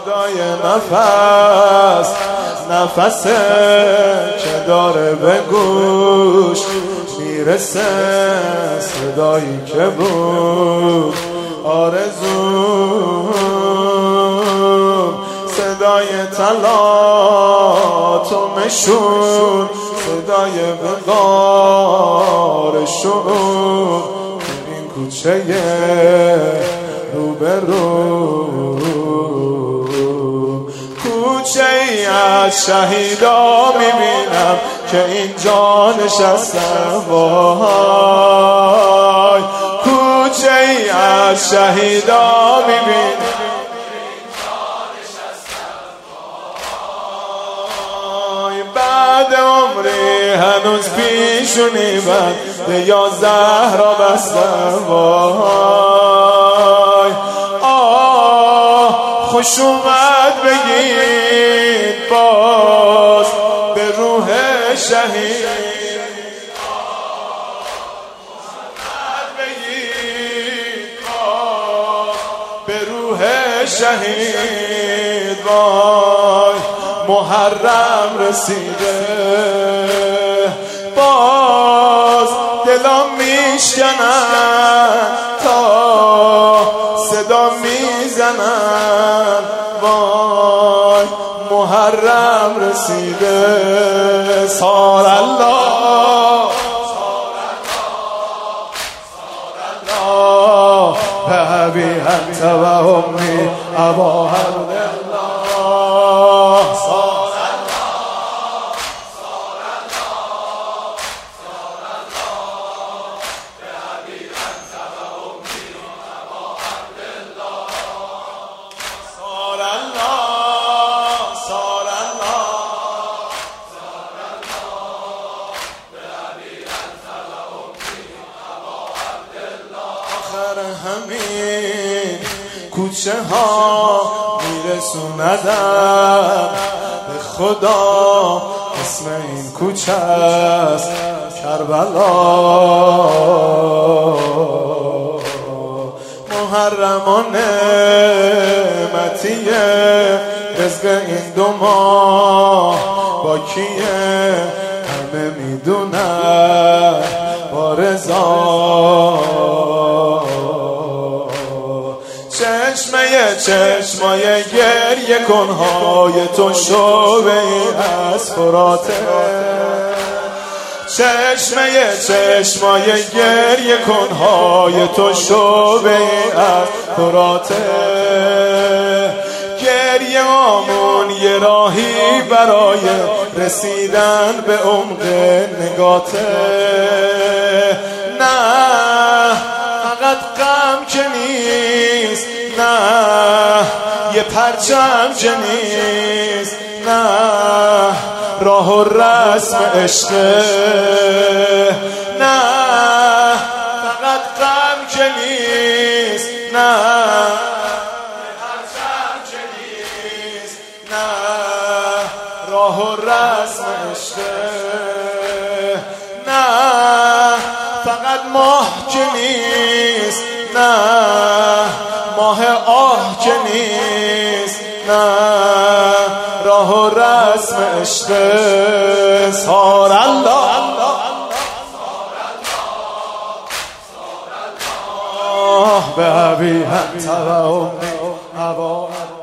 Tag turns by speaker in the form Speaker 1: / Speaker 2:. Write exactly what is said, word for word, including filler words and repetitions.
Speaker 1: صدای نفس نفسه که داره به گوش میرسه، صدایی که بود آرزوم، صدای تلاطمشون، صدای وقارشون این کوچه روبرو، کوچه ای از شهیدا میبینم که اینجا نشستم، وای کوچه ای از شهیدا میبینم بعد عمری هنوز پیشونی بند یازده را بستم، وای آه خوش اومد بگید باز به روح شهید، به روح شهید، وای محرم رسیده، باز دلم میشکنن تا صدا میزنن، وای محرم رسیده، سار الله به ابی انت و امی ابا عبدالله، سار همین کوچه ها میرسوندم به خدا، اسم این کوچه است کربلا، محرم و نعمتیه رزق این دو ماه با کیه همه میدونن با رضا، چشمه چشمای گریه کنهای تو شعبه از فراته، چشمه چشمای گریه کنهای تو شعبه از فراته، گریه آمون یه راهی برای رسیدن به عمق نگاته، نه فقط غم که نیست، نه یه پرچم که نیست، نه راه و رسم عشقه، نه فقط غم که نیست، نه یه پرچم که نیست، نه راه و رسم عشقه، نه فقط ماه که نیست، نه ماه آه که نیست، نه راه و رسم عشق، سار الله به ابی انت و امی ابا